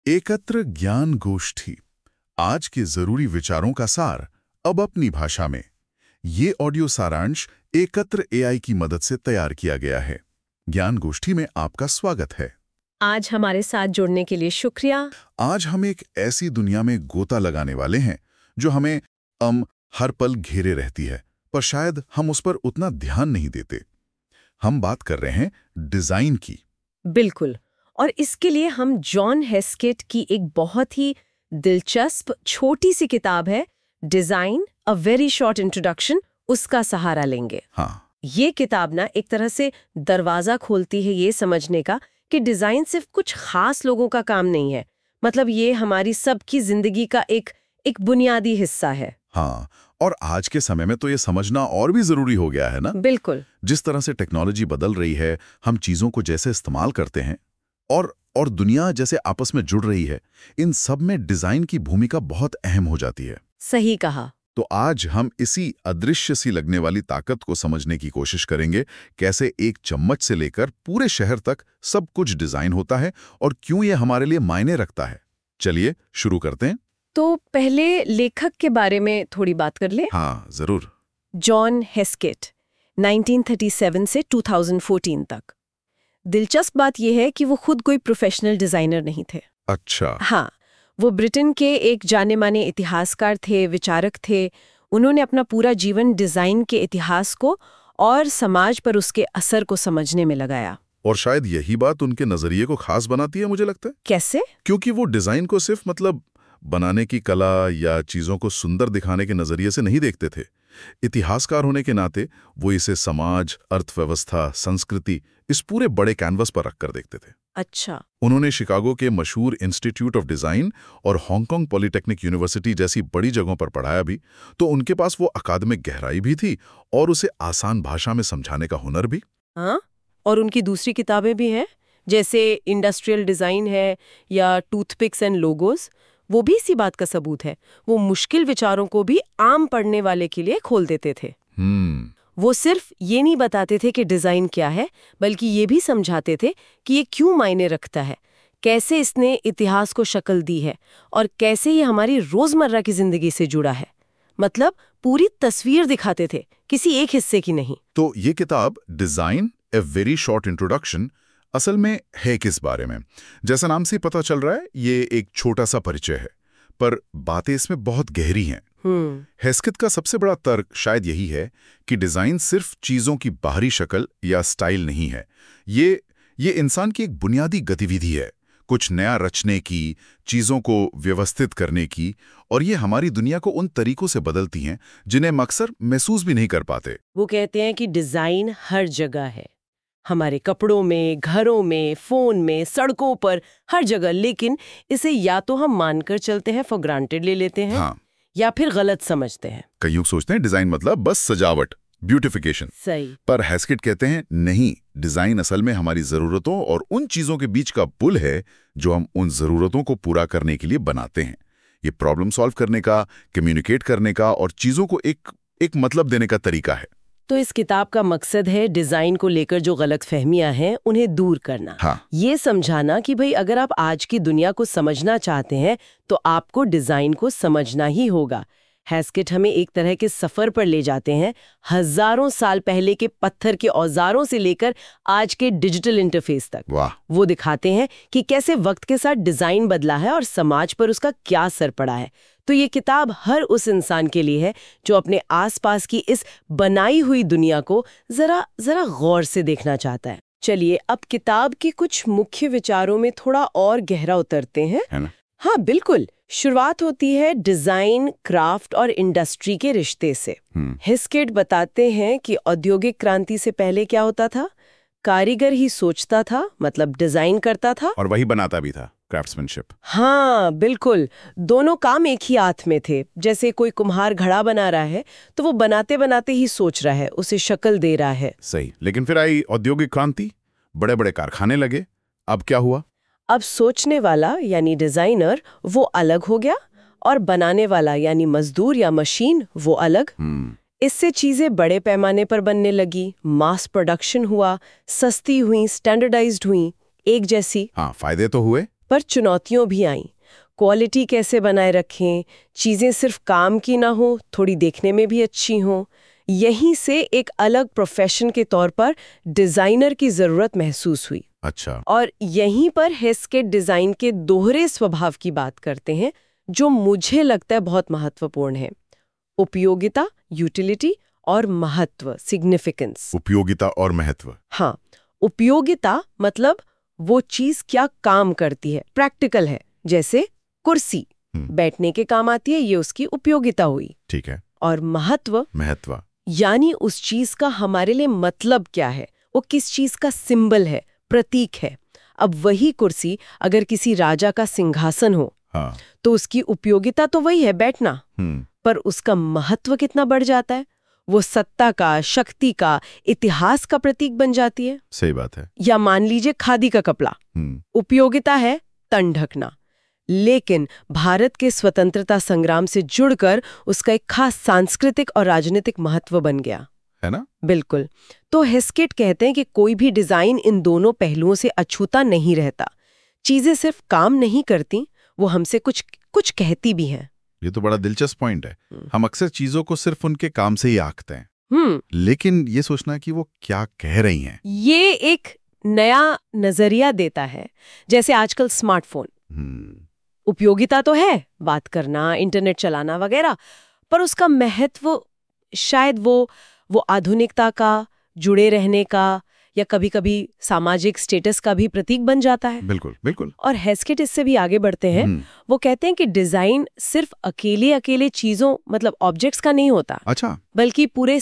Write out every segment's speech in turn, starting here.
एकत्र ज्ञान गोष्ठी, आज के जरूरी विचारों का सार, अब अपनी भाषा में। ये ऑडियो सारांश एकत्र एआई की मदद से तैयार किया गया है। ज्ञान गोष्ठी में आपका स्वागत है। आज हमारे साथ जुड़ने के लिए शुक्रिया। आज हम एक ऐसी दुनिया में गोता लगाने वाले हैं जो हमें हर पल घेरे रहती है, पर शायद हम उस पर उतना ध्यान नहीं देते। हम बात कर रहे हैं डिजाइन की। बिल्कुल, और इसके लिए हम जॉन हेस्केट की एक बहुत ही दिलचस्प छोटी सी किताब है, design a very short introduction, उसका सहारा लेंगे। हाँ, ये किताब ना एक तरह से दरवाजा खोलती है ये समझने का कि डिजाइन सिर्फ कुछ खास लोगों का काम नहीं है। मतलब ये हमारी सबकी जिंदगी का एक बुनियादी हिस्सा है। हाँ, और आज के समय में तो ये समझना और भी जरूरी हो गया है ना। बिल्कुल। जिस तरह से टेक्नोलॉजी बदल रही है, हम चीजों को जैसे इस्तेमाल करते हैं और दुनिया जैसे आपस में जुड़ रही है, इन सब में डिजाइन की भूमिका बहुत अहम हो जाती है। सही कहा। तो आज हम इसी अदृश्य सी लगने वाली ताकत को समझने की कोशिश करेंगे, कैसे एक चम्मच से लेकर पूरे शहर तक सब कुछ डिजाइन होता है और क्यों ये हमारे लिए मायने रखता है। चलिए शुरू करते हैं। तो पहले लेखक के बारे में थोड़ी बात कर ले। हाँ, जरूर। जॉन हेस्केट, 1937 से 2014 तक। दिलचस्प बात यह है कि वो खुद कोई प्रोफेशनल डिजाइनर नहीं थे। अच्छा। हाँ, वो ब्रिटेन के एक जाने माने इतिहासकार थे, विचारक थे। उन्होंने अपना पूरा जीवन डिजाइन के इतिहास को और समाज पर उसके असर को समझने में लगाया। और शायद यही बात उनके नजरिए को खास बनाती है, मुझे लगता है। कैसे? क्योंकि वो डिजाइन को सिर्फ बनाने की कला या चीजों को सुंदर दिखाने के नजरिए से नहीं देखते थे। इतिहासकार होने के नाते वो इसे समाज, अर्थव्यवस्था, संस्कृति, इस पूरे बड़े कैनवस पर रखकर देखते थे। अच्छा। उन्होंने शिकागो के मशहूर इंस्टीट्यूट ऑफ डिजाइन और हांगकांग पॉलिटेक्निक यूनिवर्सिटी जैसी बड़ी जगहों पर पढ़ाया भी, तो उनके पास वो अकादमिक गहराई भी थी और उसे आसान भाषा में समझाने का हुनर भी। हाँ, और उनकी दूसरी किताबें भी हैं, जैसे इंडस्ट्रियल डिजाइन है या टूथपिक्स एंड लोगोस। वो भी इसी बात का सबूत है। वो मुश्किल विचारों को भी आम पढ़ने वाले के लिए खोल देते थे। वो सिर्फ ये नहीं बताते थे कि डिजाइन क्या है, बल्कि ये भी समझाते थे कि ये क्यों मायने रखता है, कैसे इसने इतिहास को शक्ल दी है और कैसे ये हमारी रोजमर्रा की जिंदगी से जुड़ा है। मतलब पूरी तस्वीर दिखाते थे, किसी एक हिस्से की नहीं। तो ये किताब design a very short introduction असल में है किस बारे में? जैसा नाम से पता चल रहा है, ये एक छोटा सा परिचय है, पर बातें इसमें बहुत गहरी हैं। हेस्केट का सबसे बड़ा तर्क शायद यही है कि डिजाइन सिर्फ चीजों की बाहरी शक्ल या स्टाइल नहीं है। ये इंसान की एक बुनियादी गतिविधि है, कुछ नया रचने की, चीजों को व्यवस्थित करने की, और ये हमारी दुनिया को उन तरीकों से बदलती हैं जिन्हें हम अक्सर महसूस भी नहीं कर पाते। वो कहते हैं कि डिजाइन हर जगह है, हमारे कपड़ों में, घरों में, फोन में, सड़कों पर, हर जगह। लेकिन इसे या तो हम मानकर चलते हैं, फॉर ग्रांटेड ले लेते हैं। हाँ। या फिर गलत समझते हैं। कई लोग सोचते हैं डिजाइन मतलब बस सजावट, ब्यूटिफिकेशन। सही। पर हेस्केट कहते हैं नहीं, डिजाइन असल में हमारी जरूरतों और उन चीजों के बीच का पुल है जो हम उन जरूरतों को पूरा करने के लिए बनाते हैं। ये प्रॉब्लम सॉल्व करने का, कम्युनिकेट करने का और चीजों को एक मतलब देने का तरीका है। तो इस किताब का मकसद है डिजाइन को लेकर जो गलतफहमियां हैं उन्हें दूर करना। हाँ। ये समझाना कि भाई अगर आप आज की दुनिया को समझना चाहते हैं तो आपको डिजाइन को समझना ही होगा। हेस्केट हमें एक तरह के सफर पर ले जाते हैं, हजारों साल पहले के पत्थर के औजारों से लेकर आज के डिजिटल इंटरफेस तक। वाह। वो दिखाते हैं कि कैसे वक्त के साथ डिजाइन बदला है और समाज पर उसका क्या असर पड़ा है। तो ये किताब हर उस इंसान के लिए है जो अपने आसपास की इस बनाई हुई दुनिया को जरा गौर से देखना चाहता है। चलिए अब किताब के कुछ मुख्य विचारों में थोड़ा और गहरा उतरते हैं, है ना? हाँ बिल्कुल। शुरुआत होती है डिजाइन, क्राफ्ट और इंडस्ट्री के रिश्ते से। हेस्केट बताते हैं कि औद्योगिक क्रांति से पहले क्या होता था, कारीगर ही सोचता था, मतलब डिजाइन करता था, और वही बनाता भी था, क्राफ्ट्समैनशिप। हाँ बिल्कुल, दोनों काम एक ही हाथ में थे। जैसे कोई कुम्हार घड़ा बना रहा है तो वो बनाते बनाते ही सोच रहा है, उसे शक्ल दे रहा है। सही। लेकिन फिर आई औद्योगिक क्रांति, बड़े बड़े कारखाने लगे। अब क्या हुआ? अब सोचने वाला यानी डिजाइनर वो अलग हो गया और बनाने वाला यानी मजदूर या मशीन वो अलग। इससे चीजें बड़े पैमाने पर बनने लगी, मास प्रोडक्शन हुआ, सस्ती हुई, स्टैंडर्डाइज्ड हुई, एक जैसी। हाँ, फायदे तो हुए, पर चुनौतियां भी आईं। क्वालिटी कैसे बनाए रखें, चीजें सिर्फ काम की ना हो, थोड़ी देखने में भी अच्छी हों। यहीं से एक अलग प्रोफेशन के तौर पर डिजाइनर की जरूरत महसूस हुई। अच्छा। और यहीं पर हेस्केट डिजाइन के दोहरे स्वभाव की बात करते हैं, जो मुझे लगता है बहुत महत्वपूर्ण है। उपयोगिता, यूटिलिटी, और महत्व, सिग्निफिकेंस। उपयोगिता और महत्व। हाँ, उपयोगिता मतलब वो चीज क्या काम करती है, प्रैक्टिकल है। जैसे कुर्सी बैठने के काम आती है, ये उसकी उपयोगिता हुई। ठीक है। और महत्व, यानी उस चीज का हमारे लिए मतलब क्या है, वो किस चीज का सिंबल है, प्रतीक है। अब वही कुर्सी अगर किसी राजा का सिंहासन हो, हाँ। तो उसकी उपयोगिता तो वही है, बैठना, पर उसका महत्व कितना बढ़ जाता है। वो सत्ता का, शक्ति का, इतिहास का प्रतीक बन जाती है। सही बात है। या मान लीजिए खादी का कपड़ा, उपयोगिता है तन ढकना, लेकिन भारत के स्वतंत्रता संग्राम से जुड़कर उसका एक खास सांस्कृतिक और राजनीतिक महत्व बन गया है ना। बिल्कुल। तो हेस्केट कहते हैं कि कोई भी डिजाइन इन दोनों पहलुओं से अछूता नहीं रहता। चीजें सिर्फ काम नहीं करती, वो हमसे कुछ कुछ कहती भी हैं। ये तो बड़ा दिलचस्प पॉइंट है। हम अक्सर चीजों को सिर्फ उनके काम से ही आंकते हैं, लेकिन ये सोचना कि वो क्या कह रही हैं, ये एक नया नजरिया देता है। जैसे आजकल स्मार्टफोन, उपयोगिता तो है, बात करना, इंटरनेट चलाना वगैरह, पर उसका महत्व शायद वो आधुनिकता का, जुड़े रहने का, या कभी-कभी सामाजिक स्टेटस का भी प्रतीक बन जाता है। बिल्कुल बिल्कुल। और हेस्केट इससे भी आगे बढ़ते हैं। वो कहते हैं कि डिजाइन सिर्फ अकेले चीजों, मतलब ऑब्जेक्ट्स का नहीं होता। अच्छा। बल्कि पूरे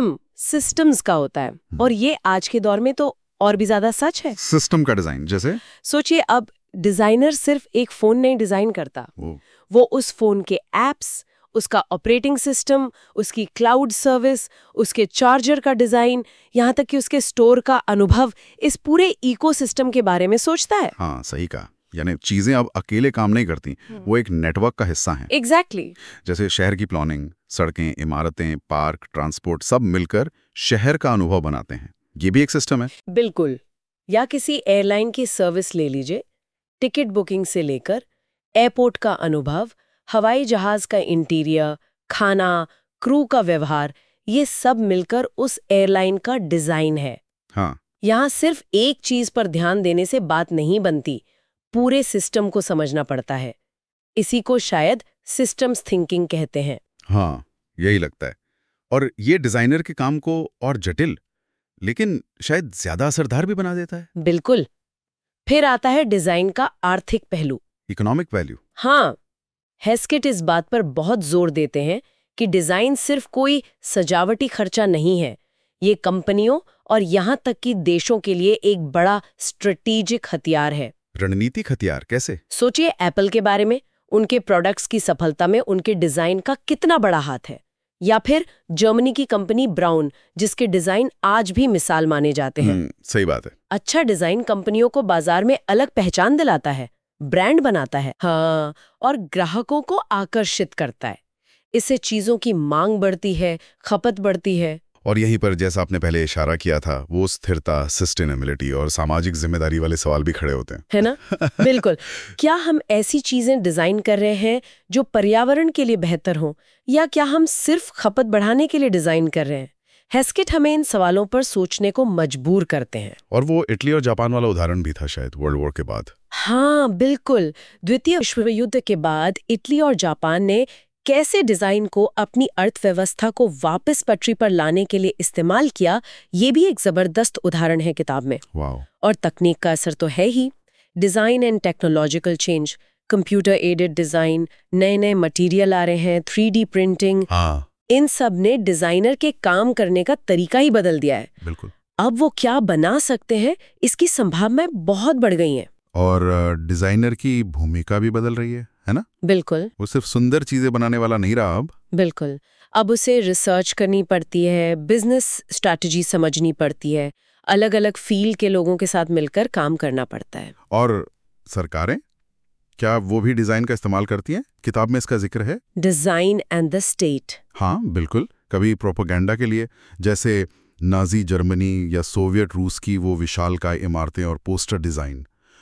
सिस्टम्स का होता है। और ये आज के दौर में तो और भी ज्यादा सच है। सिस्टम का डिजाइन, जैसे सोचिए, अब डिजाइनर सिर्फ एक फोन नहीं डिजाइन करता, वो उस फोन के एप्स, उसका ऑपरेटिंग सिस्टम, उसकी क्लाउड सर्विस, उसके चार्जर का डिजाइन, यहाँ तक कि उसके स्टोर का अनुभव, इस पूरे इकोसिस्टम के बारे में सोचता है। हाँ, सही कहा। यानी चीजें अब अकेले काम नहीं करती, वो एक नेटवर्क का हिस्सा हैं। एग्जैक्टली। जैसे शहर की प्लानिंग, सड़कें, इमारतें, पार्क, ट्रांसपोर्ट, सब मिलकर शहर का अनुभव बनाते हैं। ये भी एक सिस्टम है। बिल्कुल। या किसी एयरलाइन की सर्विस ले लीजिए, टिकट बुकिंग से लेकर एयरपोर्ट का अनुभव, हवाई जहाज का इंटीरियर, खाना, क्रू का व्यवहार, ये सब मिलकर उस एयरलाइन का डिजाइन है। हाँ। यहाँ सिर्फ एक चीज पर ध्यान देने से बात नहीं बनती, पूरे सिस्टम को समझना पड़ता है। इसी को शायद सिस्टम्स थिंकिंग कहते हैं। हाँ, यही लगता है। और ये डिजाइनर के काम को और जटिल, लेकिन शायद ज्यादा असरदार भी बना देता है। बिल्कुल। फिर आता है डिजाइन का आर्थिक पहलू, इकोनॉमिक वैल्यू। हाँ, हेस्केट इस बात पर बहुत जोर देते हैं कि डिजाइन सिर्फ कोई सजावटी खर्चा नहीं है, ये कंपनियों और यहाँ तक कि देशों के लिए एक बड़ा स्ट्रेटेजिक हथियार है। रणनीतिक हथियार कैसे? सोचिए एप्पल के बारे में, उनके प्रोडक्ट्स की सफलता में उनके डिजाइन का कितना बड़ा हाथ है। या फिर जर्मनी की कंपनी ब्राउन, जिसके डिजाइन आज भी मिसाल माने जाते हैं। सही बात है। अच्छा डिजाइन कंपनियों को बाजार में अलग पहचान दिलाता है, ब्रांड बनाता है, हाँ, और ग्राहकों को आकर्षित करता है। इससे चीजों की मांग बढ़ती है, खपत बढ़ती है। और यहीं पर, जैसा आपने पहले इशारा किया था, वो स्थिरता, सस्टेनेबिलिटी और सामाजिक जिम्मेदारी वाले सवाल भी खड़े होते हैं, है ना। बिल्कुल। क्या हम ऐसी चीजें डिजाइन कर रहे हैं जो पर्यावरण के लिए बेहतर हो, या क्या हम सिर्फ खपत बढ़ाने के लिए डिजाइन कर रहे हैं? हेस्केट हमें इन सवालों पर सोचने को मजबूर करते हैं। और वो इटली और जापान वाला उदाहरण भी था शायद, वर्ल्ड वॉर के बाद। हाँ बिल्कुल। द्वितीय विश्व युद्ध के बाद इटली और जापान ने कैसे डिजाइन को अपनी अर्थव्यवस्था को वापस पटरी पर लाने के लिए इस्तेमाल किया, ये भी एक जबरदस्त उदाहरण है किताब में। वाव। और तकनीक का असर तो है ही। Design and technological change, computer aided design, नए नए मटेरियल आ रहे हैं, 3D प्रिंटिंग, इन सब ने डिजाइनर के काम करने का तरीका ही बदल दिया है। बिल्कुल। अब वो क्या बना सकते हैं, इसकी संभावनाएं बहुत बढ़ गई हैं। और डिजाइनर की भूमिका भी बदल रही है ना? बिल्कुल। वो सिर्फ सुंदर चीजें बनाने वाला नहीं रहा अब। बिल्कुल। अब उसे रिसर्च करनी पड़ती है, बिजनेस स्ट्रैटेजी समझनी पड़ती है, अलग अलग फील्ड के लोगों के साथ मिलकर काम करना पड़ता है। और सरकारें, क्या वो भी डिजाइन का इस्तेमाल करती हैं? किताब में इसका जिक्र है। Design and the state. हाँ बिल्कुल। कभी प्रोपेगेंडा के लिए, जैसे नाजी जर्मनी या सोवियत रूस की वो विशालकाय इमारतें और पोस्टर डिजाइन,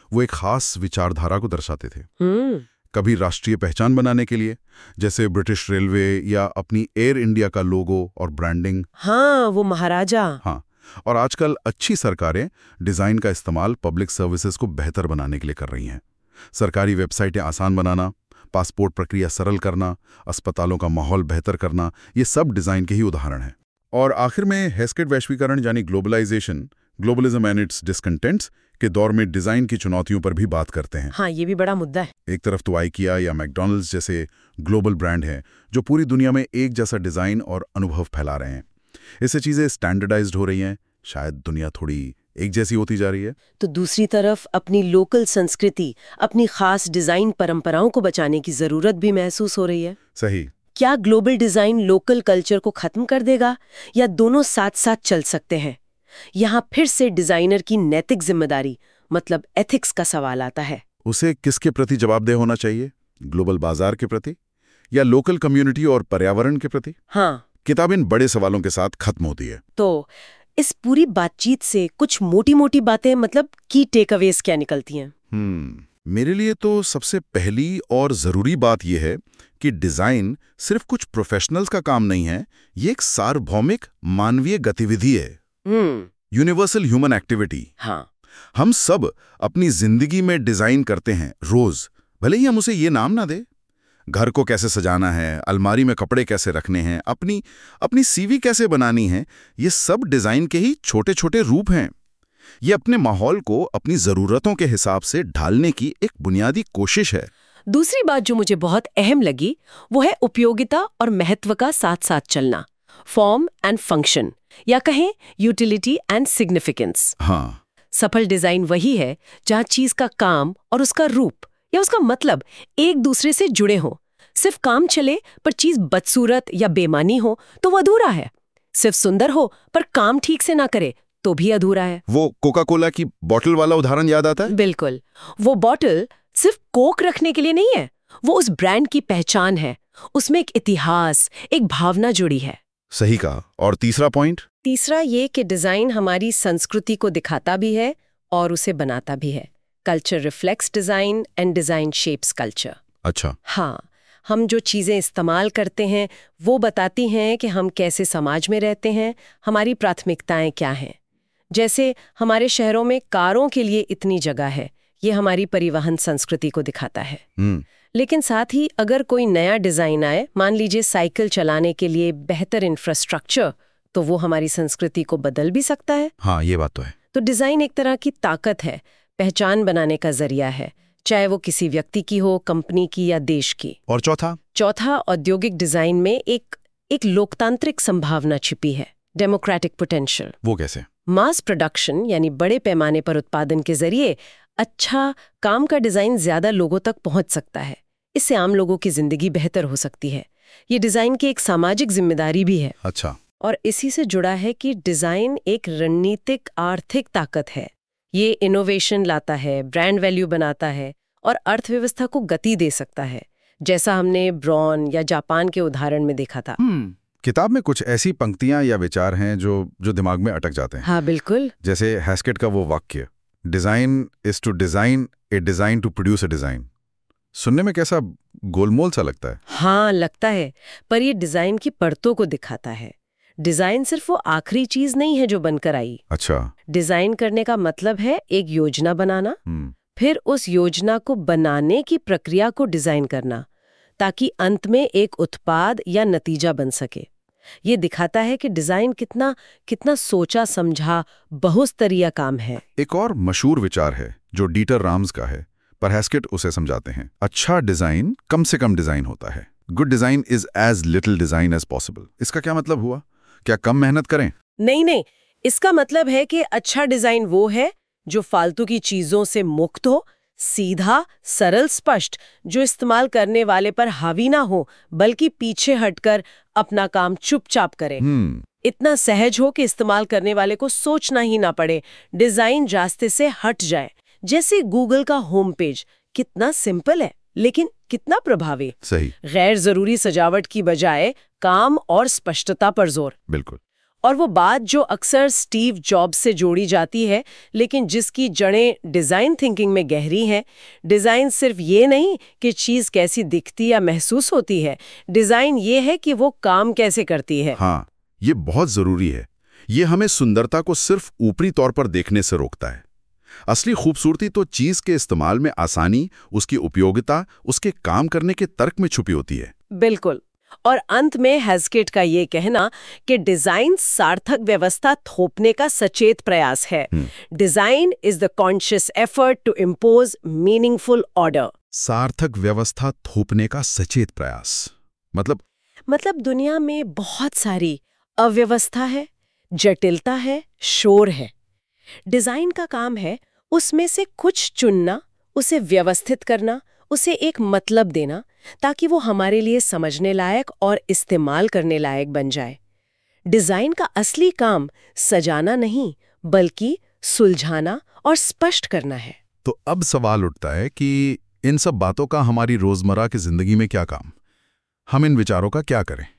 वो एक खास विचारधारा को दर्शाते थे। हम्म। कभी राष्ट्रीय पहचान बनाने के लिए, जैसे ब्रिटिश रेलवे या अपनी एयर इंडिया का लोगो और ब्रांडिंग। हाँ, वो महाराजा। हाँ, और आजकल अच्छी सरकारें डिजाइन का इस्तेमाल पब्लिक सर्विसेज को बेहतर बनाने के लिए कर रही हैं। सरकारी वेबसाइटें आसान बनाना, पासपोर्ट प्रक्रिया सरल करना, अस्पतालों का माहौल बेहतर करना, ये सब डिजाइन के ही उदाहरण हैं। और आखिर में हैस्केट वैश्वीकरण यानी ग्लोबलिज्म एंड इट्स डिस्कंटेंट्स के दौर में डिजाइन की चुनौतियों पर भी बात करते हैं। हाँ, ये भी बड़ा मुद्दा है। एक तरफ तो IKEA या मैकडॉनल्ड्स जैसे ग्लोबल ब्रांड हैं जो पूरी दुनिया में एक जैसा डिजाइन और अनुभव फैला रहे हैं। इससे चीजें स्टैंडर्डाइज्ड हो रही हैं, शायद दुनिया थोड़ी एक जैसी होती जा रही है। तो दूसरी तरफ अपनी लोकल संस्कृति, अपनी खास डिजाइन परंपराओं को बचाने की जरूरत भी महसूस हो रही है। सही। क्या ग्लोबल डिजाइन लोकल कल्चर को खत्म कर देगा या दोनों साथ साथ चल सकते हैं? यहाँ फिर से डिजाइनर की नैतिक जिम्मेदारी मतलब एथिक्स का सवाल आता है। उसे किसके प्रति जवाबदेह होना चाहिए? ग्लोबल बाजार के प्रति या लोकल कम्युनिटी और पर्यावरण के प्रति? हाँ, किताब इन बड़े सवालों के साथ खत्म होती है। तो इस पूरी बातचीत से कुछ मोटी मोटी बातें मतलब की टेकअवेज क्या निकलती हैं? मेरे लिए तो सबसे पहली और जरूरी बात यह है कि डिजाइन सिर्फ कुछ प्रोफेशनल्स का काम नहीं है, ये एक सार्वभौमिक मानवीय गतिविधि है। Universal human activity. हाँ, हम सब अपनी जिंदगी में डिजाइन करते हैं रोज, भले ही हम उसे ये नाम ना दे। घर को कैसे सजाना है, अलमारी में कपड़े कैसे रखने हैं, अपनी CV कैसे बनानी है, ये सब डिजाइन के ही छोटे छोटे रूप हैं। ये अपने माहौल को अपनी जरूरतों के हिसाब से ढालने की एक बुनियादी कोशिश है। दूसरी बात जो मुझे बहुत अहम लगी वो है उपयोगिता और महत्व का साथ साथ चलना, फॉर्म एंड फंक्शन, या कहें यूटिलिटी एंड सिग्निफिकेंस। हाँ, सफल डिजाइन वही है जहां चीज का काम और उसका रूप या उसका मतलब एक दूसरे से जुड़े हों। सिर्फ काम चले पर चीज बदसूरत या बेमानी हो तो वो अधूरा है। सिर्फ सुंदर हो पर काम ठीक से ना करे तो भी अधूरा है। वो कोका कोला की बोतल वाला उदाहरण याद आता है? बिल्कुल। वो बोतल सिर्फ कोक रखने के लिए नहीं है, वो उस ब्रांड की पहचान है। उसमें एक इतिहास, एक भावना जुड़ी है। सही कहा। और तीसरा पॉइंट? तीसरा ये कि डिजाइन हमारी संस्कृति को दिखाता भी है और उसे बनाता भी है। Culture reflects design and design shapes culture. अच्छा। हाँ, हम जो चीजें इस्तेमाल करते हैं वो बताती हैं कि हम कैसे समाज में रहते हैं, हमारी प्राथमिकताएं क्या हैं। जैसे हमारे शहरों में कारों के लिए इतनी जगह है, ये हमारी परिवहन संस्कृति को दिखाता है। लेकिन साथ ही अगर कोई नया डिजाइन आए, मान लीजिए साइकिल चलाने के लिए बेहतर इंफ्रास्ट्रक्चर, तो वो हमारी संस्कृति को बदल भी सकता है। हाँ, ये बात तो है। तो डिजाइन एक तरह की ताकत है, पहचान बनाने का जरिया है, चाहे वो किसी व्यक्ति की हो, कंपनी की या देश की। और चौथा औद्योगिक डिजाइन में एक लोकतांत्रिक संभावना छिपी है, डेमोक्रेटिक पोटेंशियल। वो कैसे? मास प्रोडक्शन यानी बड़े पैमाने पर उत्पादन के जरिए अच्छा काम का डिजाइन ज्यादा लोगों तक पहुंच सकता है। इससे आम लोगों की जिंदगी बेहतर हो सकती है। ये डिजाइन की एक सामाजिक जिम्मेदारी भी है। अच्छा। और इसी से जुड़ा है कि डिजाइन एक रणनीतिक आर्थिक ताकत है। ये इनोवेशन लाता है, ब्रांड वैल्यू बनाता है और अर्थव्यवस्था को गति दे सकता है, जैसा हमने ब्रॉन या जापान के उदाहरण में देखा था। किताब में कुछ ऐसी पंक्तियां या विचार हैं जो दिमाग में अटक जाते हैं। हाँ, बिल्कुल। जैसे हैस्केट का वो वाक्य, design is to design a design to produce a design. सुनने में कैसा गोलमोल सा लगता है। हाँ, लगता है, पर ये डिजाइन की परतों को दिखाता है। डिजाइन सिर्फ वो आखिरी चीज नहीं है जो बनकर आई। अच्छा। डिजाइन करने का मतलब है एक योजना बनाना, फिर उस योजना को बनाने की प्रक्रिया को डिजाइन करना, ताकि अंत में एक उत्पाद या नतीजा बन सके। ये दिखाता है कि डिजाइन कितना सोचा समझा बहुस्तरीय काम है। एक और मशहूर विचार है जो डीटर राम्स का है, पर हैस्केट उसे समझाते हैं। अच्छा डिजाइन कम से कम डिजाइन होता है। Good design is as little design as possible. इसका क्या मतलब हुआ? क्या कम मेहनत करें? नहीं, इसका मतलब है कि अच्छा डिजाइन वो है जो फालतू की चीजों से मुक्त हो, सीधा, सरल, स्पष्ट, जो इस्तेमाल करने वाले पर हावी ना हो, बल्कि पीछे हटकर अपना काम चुपचाप करे। इतना सहज हो कि इस्तेमाल करने वाले को सोचना ही ना पड़े, डिजाइन रास्ते से हट जाए। जैसे गूगल का होम पेज कितना सिंपल है लेकिन कितना प्रभावी। सही। गैर जरूरी सजावट की बजाय काम और स्पष्टता पर जोर। बिल्कुल। और वो बात जो अक्सर स्टीव जॉब्स से जोड़ी जाती है, लेकिन जिसकी जड़ें डिज़ाइन थिंकिंग में गहरी हैं। डिज़ाइन सिर्फ ये नहीं कि चीज़ कैसी दिखती या महसूस होती है, डिज़ाइन ये है कि वो काम कैसे करती है। हाँ, ये बहुत जरूरी है। ये हमें सुंदरता को सिर्फ ऊपरी तौर पर देखने से रोकता है। असली खूबसूरती तो चीज के इस्तेमाल में आसानी, उसकी उपयोगिता, उसके काम करने के तर्क में छुपी होती है। बिल्कुल। और अंत में हेस्केट का ये कहना कि डिजाइन सार्थक व्यवस्था थोपने का सचेत प्रयास है। Design is the conscious effort to impose meaningful order. सार्थक व्यवस्था थोपने का सचेत प्रयास मतलब दुनिया में बहुत सारी अव्यवस्था है, जटिलता है, शोर है। डिजाइन का काम है उसमें से कुछ चुनना, उसे व्यवस्थित करना, उसे एक मतलब देना, ताकि वो हमारे लिए समझने लायक और इस्तेमाल करने लायक बन जाए। डिजाइन का असली काम सजाना नहीं, बल्कि सुलझाना और स्पष्ट करना है। तो अब सवाल उठता है कि इन सब बातों का हमारी रोजमर्रा की जिंदगी में क्या काम? हम इन विचारों का क्या करें?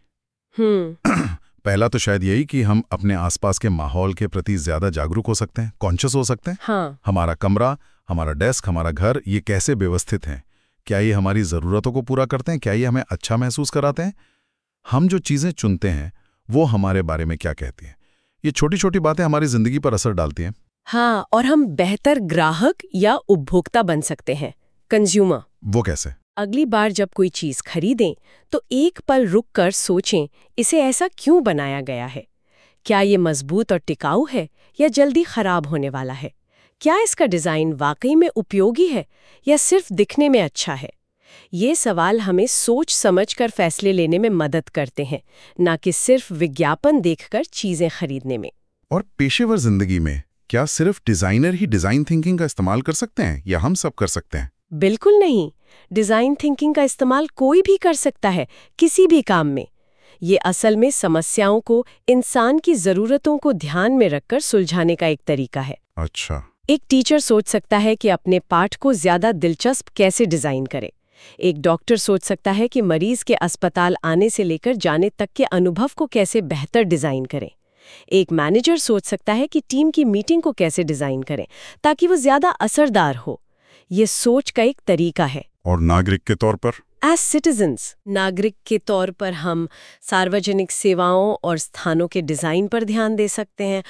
पहला तो शायद यही कि हम अपने आसपास के माहौल के प्रति ज्यादा जागरूक हो सकते हैं, कॉन्शियस हो सकते हैं। हाँ। हमारा कमरा, हमारा डेस्क, हमारा घर, ये कैसे व्यवस्थित हैं? क्या ये हमारी ज़रूरतों को पूरा करते हैं? क्या ये हमें अच्छा महसूस कराते हैं? हम जो चीज़ें चुनते हैं वो हमारे बारे में क्या कहती हैं? ये छोटी छोटी बातें हमारी ज़िंदगी पर असर डालती हैं। हाँ, और हम बेहतर ग्राहक या उपभोक्ता बन सकते हैं, कंज्यूमर। वो कैसे? अगली बार जब कोई चीज़ खरीदें तो एक पल रुककर सोचें, इसे ऐसा क्यों बनाया गया है? क्या ये मजबूत और टिकाऊ है या जल्दी खराब होने वाला है? क्या इसका डिज़ाइन वाकई में उपयोगी है या सिर्फ दिखने में अच्छा है? ये सवाल हमें सोच समझकर फैसले लेने में मदद करते हैं, ना कि सिर्फ विज्ञापन देखकर चीज़ें खरीदने में। और पेशेवर जिंदगी में क्या सिर्फ डिज़ाइनर ही डिज़ाइन थिंकिंग का इस्तेमाल कर सकते हैं या हम सब कर सकते हैं? बिल्कुल नहीं। डिज़ाइन थिंकिंग का इस्तेमाल कोई भी कर सकता है, किसी भी काम में। ये असल में समस्याओं को इंसान की ज़रूरतों को ध्यान में रखकर सुलझाने का एक तरीका है। अच्छा। एक टीचर सोच सकता है कि अपने पाठ को ज़्यादा दिलचस्प कैसे डिज़ाइन करे। एक डॉक्टर सोच सकता है कि मरीज के अस्पताल आने से लेकर जाने तक के अनुभव को कैसे बेहतर डिज़ाइन करें। एक मैनेजर सोच सकता है कि टीम की मीटिंग को कैसे डिज़ाइन करें ताकि वो ज़्यादा असरदार हो। ये सोच का एक तरीका है। और नागरिक के तौर पर? एज सिटीजन्स, नागरिक के तौर पर हम सार्वजनिक सेवाओं और स्थानों के डिज़ाइन पर ध्यान दे सकते हैं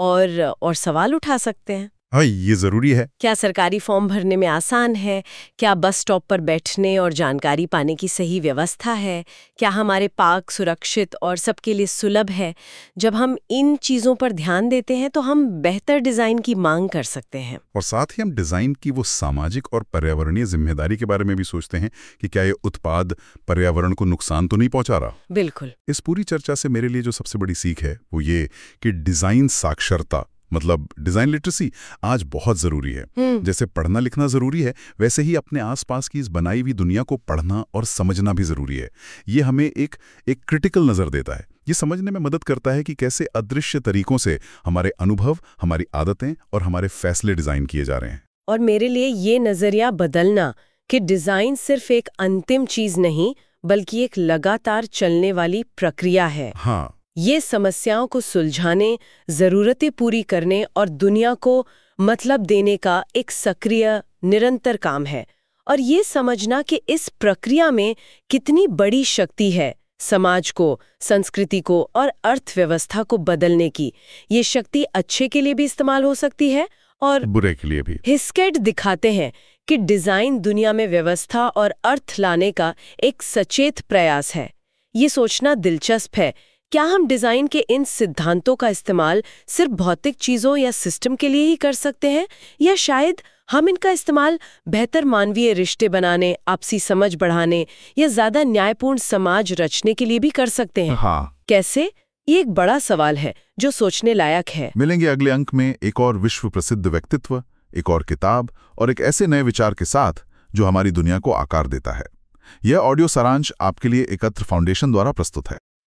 और सवाल उठा सकते हैं। हाँ, ये ज़रूरी है। क्या सरकारी फॉर्म भरने में आसान है? क्या बस स्टॉप पर बैठने और जानकारी पाने की सही व्यवस्था है? क्या हमारे पार्क सुरक्षित और सबके लिए सुलभ है? जब हम इन चीज़ों पर ध्यान देते हैं तो हम बेहतर डिज़ाइन की मांग कर सकते हैं। और साथ ही हम डिज़ाइन की वो सामाजिक और पर्यावरणीय जिम्मेदारी के बारे में भी सोचते हैं कि क्या ये उत्पाद पर्यावरण को नुकसान तो नहीं पहुंचा रहा। बिल्कुल। इस पूरी चर्चा से मेरे लिए जो सबसे बड़ी सीख है वो ये कि डिज़ाइन साक्षरता, मतलब डिज़ाइन लिटरेसी, आज बहुत ज़रूरी है। जैसे पढ़ना लिखना ज़रूरी है, वैसे ही अपने आसपास की इस बनाई हुई दुनिया को पढ़ना और समझना भी ज़रूरी है। ये हमें एक क्रिटिकल नज़र देता है। ये समझने में मदद करता है कि कैसे अदृश्य तरीकों से हमारे अनुभव, हमारी आदतें और हमारे फैसले डिज़ाइन किए जा रहे हैं। और मेरे लिए ये नज़रिया बदलना कि डिज़ाइन सिर्फ एक अंतिम चीज़ नहीं, बल्कि एक लगातार चलने वाली प्रक्रिया है। हाँ, ये समस्याओं को सुलझाने, ज़रूरतें पूरी करने और दुनिया को मतलब देने का एक सक्रिय, निरंतर काम है। और ये समझना कि इस प्रक्रिया में कितनी बड़ी शक्ति है समाज को, संस्कृति को और अर्थव्यवस्था को बदलने की। ये शक्ति अच्छे के लिए भी इस्तेमाल हो सकती है और बुरे के लिए भी। हेस्केट दिखाते हैं कि डिज़ाइन दुनिया में व्यवस्था और अर्थ लाने का एक सचेत प्रयास है। ये सोचना दिलचस्प है, क्या हम डिज़ाइन के इन सिद्धांतों का इस्तेमाल सिर्फ भौतिक चीज़ों या सिस्टम के लिए ही कर सकते हैं, या शायद हम इनका इस्तेमाल बेहतर मानवीय रिश्ते बनाने, आपसी समझ बढ़ाने या ज़्यादा न्यायपूर्ण समाज रचने के लिए भी कर सकते हैं। हाँ। कैसे? ये एक बड़ा सवाल है जो सोचने लायक है। मिलेंगे अगले अंक में एक और विश्व प्रसिद्ध व्यक्तित्व, एक और किताब और एक ऐसे नए विचार के साथ जो हमारी दुनिया को आकार देता है। यह ऑडियो सारांश आपके लिए एकत्र फाउंडेशन द्वारा प्रस्तुत है।